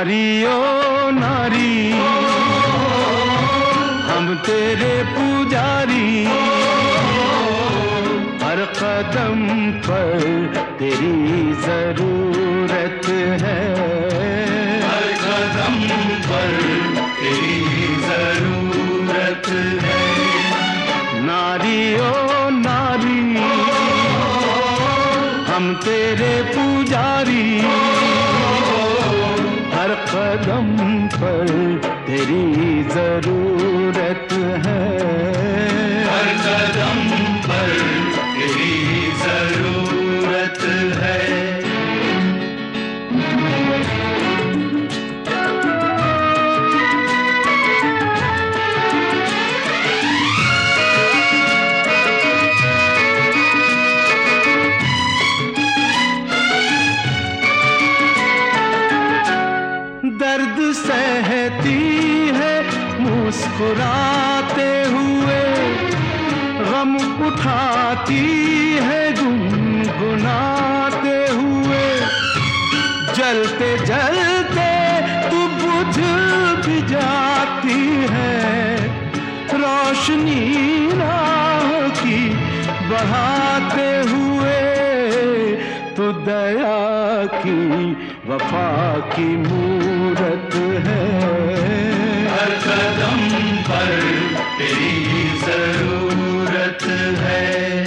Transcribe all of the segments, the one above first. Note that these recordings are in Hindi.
नारी ओ नारी, हम तेरे पुजारी, हर कदम पर तेरी जरूरत है, हर कदम पर तेरी जरूरत है। नारी ओ नारी, हम तेरे पुजारी, हर कदम पर तेरी जरूरत है, हर कदम पर तेरी जरूरत है। दर्द सहती है मुस्कुराते हुए, गम उठाती है गुनगुनाते हुए, जलते जलते तू बुझ भी जाती है, रोशनी राह की बढ़ाते हुए, तू दया की वफा की मूरत है, हर कदम पर तेरी जरूरत है।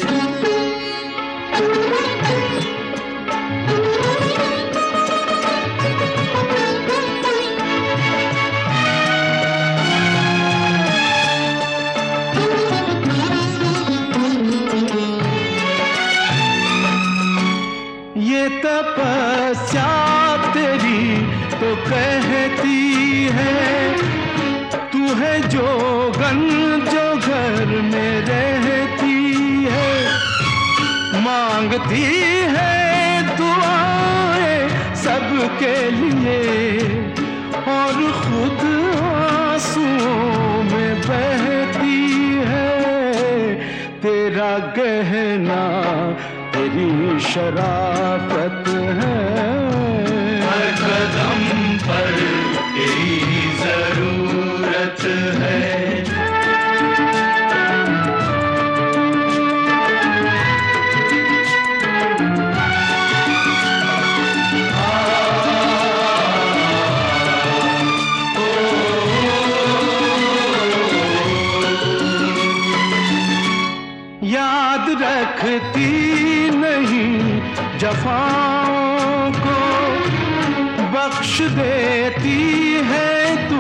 ये तपस्या तेरी तो कहती है, तू है जोगन जो घर में रहती है, मांगती है दुआएं सबके लिए, और खुद आंसुओं में बहती है, तेरा गहना तेरी शराफत है, हर कदम पर तेरी जरूरत है। याद रखती नहीं जफाओं को, बख्श देती है तू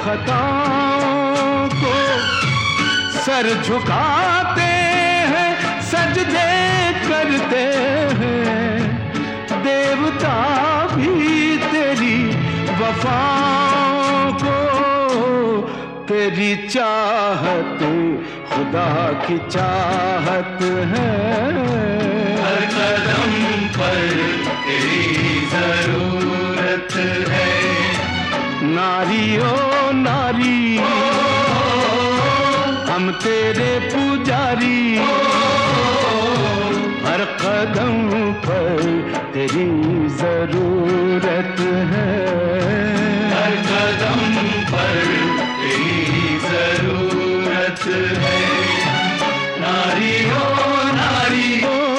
खताओं को, सर झुकाते हैं सजदे करते हैं, देवता भी तेरी वफाओं को, तेरी चाहत खुदा की चाहत है, हर कदम पर तेरी जरूरत है। नारी ओ नारी, हम तेरे पुजारी, हर कदम पर तेरी जरूरत है, हर कदम पर तेरी जरूरत है। नारी ओ नारी,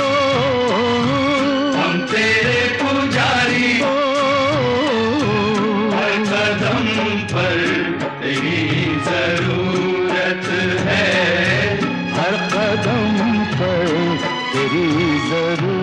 हम तेरे पुजारी, हर कदम पर तेरी जरूरत है, हर कदम पर तेरी जरूरत